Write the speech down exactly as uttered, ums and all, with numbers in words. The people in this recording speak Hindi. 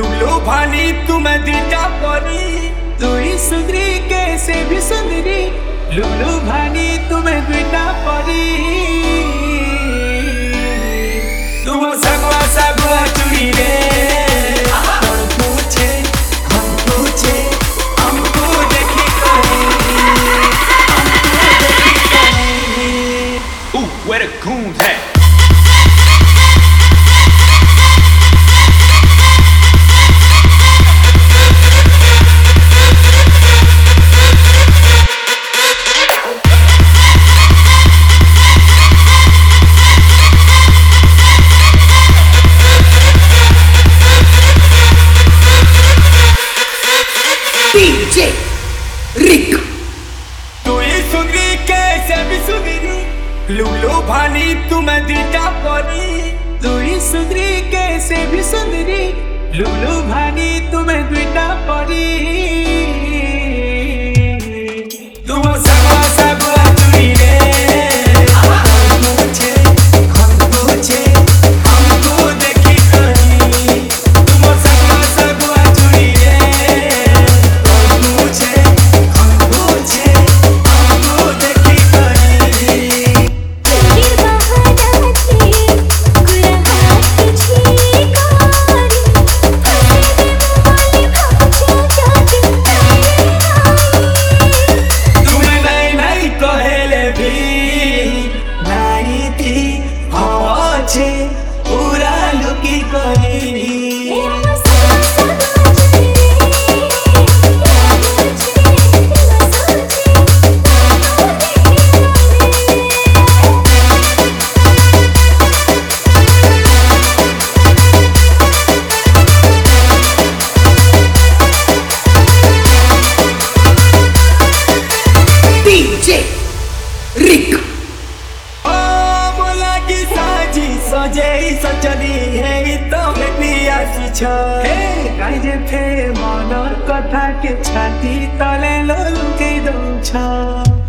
लुलु भानी तुम्हें दीटा परी दुई सुंदरी कैसे भी सुंदरी लुलु भानी तुम्हें दीटा परी तुम सगवा सगवा चुड़ी रे कौन पूछे हम पूछे हमको देखी करी हमको देखी करी। Ooh, where the goons at? DJ Rick तू ही सुंदरी कैसे भी सुंदरी लुलु भानी तुम्हें दीटा परी तू ही सुंदरी कैसे भी सुंदरी लुलु भानी तुम्हें दीटा परी तुम सगवा सगवा चुड़ी रे हम पूछे हम पूछे हमको देखी करी तुम सगवा सगवा चुड़ी रे कौन पूछे हम पूछे हमको देखी करी। तुम्हें नहीं नहीं कहेले भी नहीं थी अच्छे पूरा लुकी करी डीजे रिक ओ बोला कि साजी सजे सजनी है तो बेटी आसी छ हे काई जे थे मनर कथा के छाती तले लुके दउ छ।